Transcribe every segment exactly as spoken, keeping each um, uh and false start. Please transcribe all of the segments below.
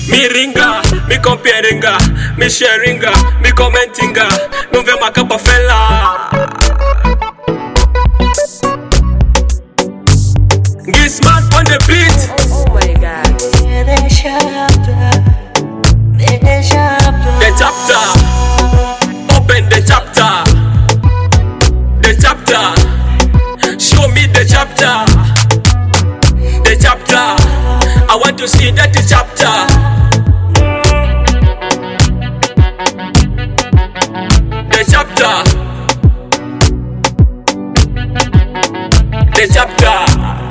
Mi ringa, mi comparinga, mi sharinga, mi commentinga. Non ve macapa fella. Gizman on the beat. Oh my god. The chapter. Open the chapter. The chapter. Show me the chapter. The chapter. I want to see that chapter. The chapter. The chapter.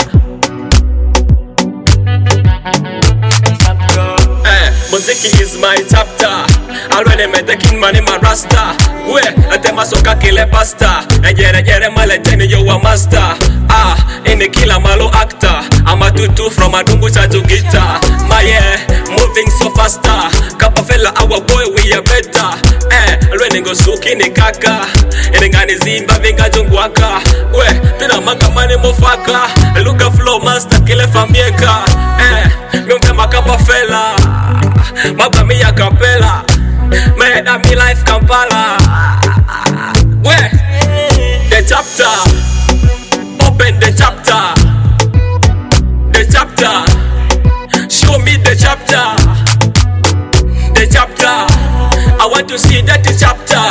Eh, muziki is my chapter. Already met the king man in my rasta. We, atema soka kile pasta. Ejere jere male teni yo a master. Ah, ini kila malo actor. I'm a tutu from a dungu cha guitar. My yeah, moving so faster. Kapa fella our boy we are better. Eh, already go suki ni kaka. Inengani zimba vinga jungwaka. We, tina manga mani mofaka. Luka flow master kile famieka. Eh, miombe makapa fella. Maba mi ya kapela. Made up me life Kampala. Where? The chapter. Open the chapter. The chapter. Show me the chapter. The chapter. I want to see that chapter.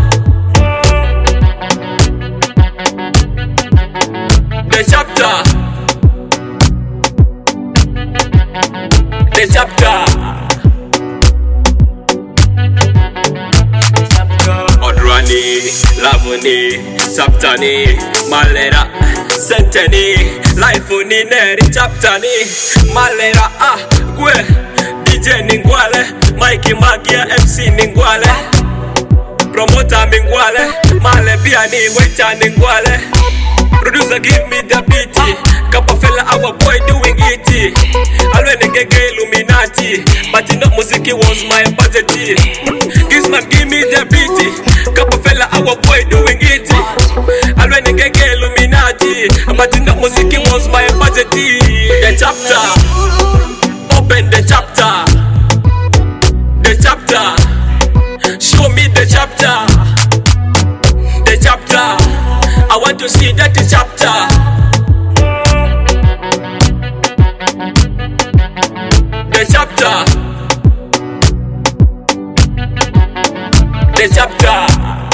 The chapter. The chapter. Odurani, Lavuni, Chaptani, Malera, Senteni, Lifeuni, Neri, Chaptani, Malera, ah, Gwe, D J Ningwale, Mikey Magia, M C Ningwale, Promoter Ningwale, Male Biani, Waiter Ningwale, Producer give me the beat, Kappa fella our boy doing it, Alwene Gege Illuminati, but you know Musiki was my budget. Gizman give me the beat, Kappa fella our boy doing it, Alwene Gege Illuminati, but you know Musiki was my budget. The chapter, open the chapter, the chapter, show me the chapter, the chapter, I want to see that chapter. The chapter. The chapter.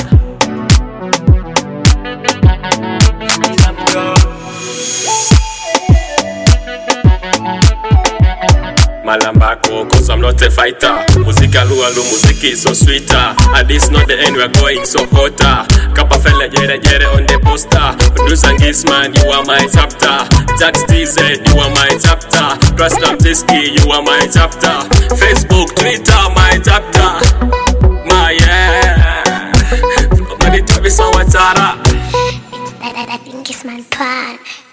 Malambako, cause I'm not a fighter. Musica lualu, music is so sweeter. And this not the end, we're going so hotter. Kappa fella jere jere on the poster. Producer Gizman, you are my chapter. Jax T Z, you are my chapter. Trust Tiski, you are my chapter. Facebook, Twitter, my chapter. My yeah. Nobody tell me so what's up. I think it's my plan.